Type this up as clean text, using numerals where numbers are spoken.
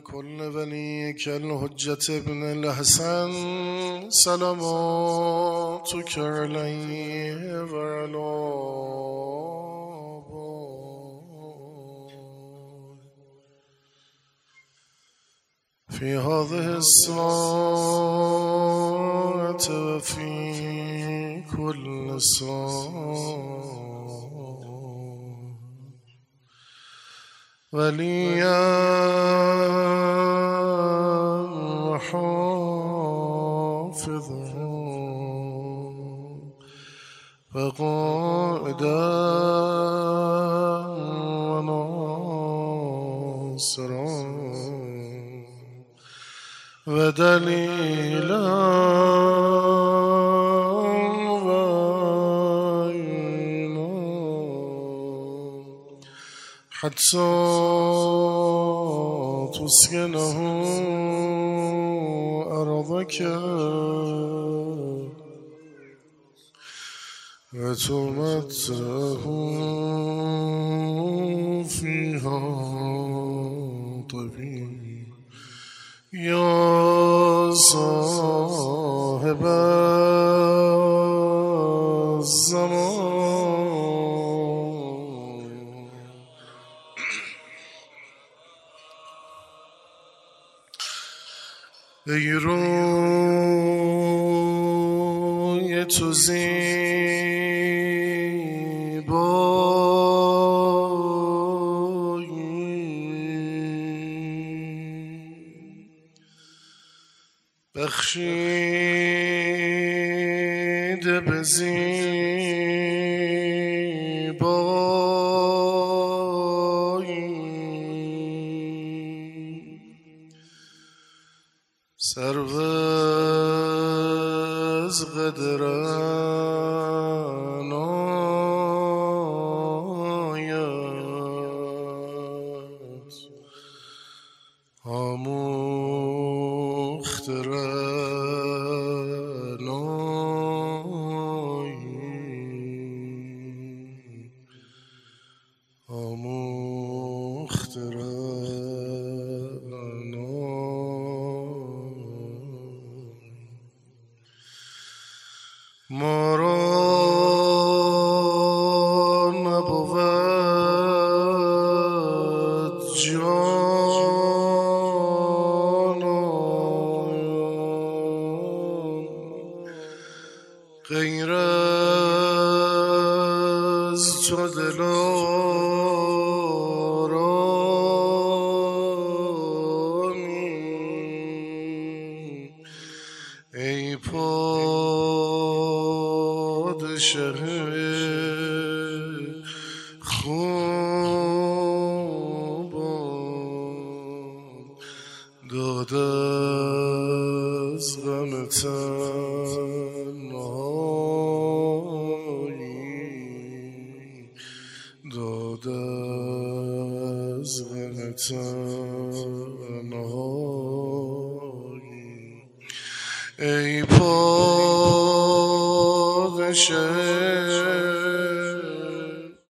كل وليك الحجة ابن الحسن صلواتك عليه وعلى في هذه الساعة وفي كل ساعة وليا وحافظا وقائدا وناصرا ودليلا وعينا حتى تسكنه أرضك وتمتعه فيها طويلا يا صاحب الزمان ای روی تو بخشیده به زیبایی سرو از قدران آید آموخته ما را نبود جانان غیر از تو دلارامی ای پادشه خوبان داد از غم تنهایی داد از غم تنهایی ای پادشه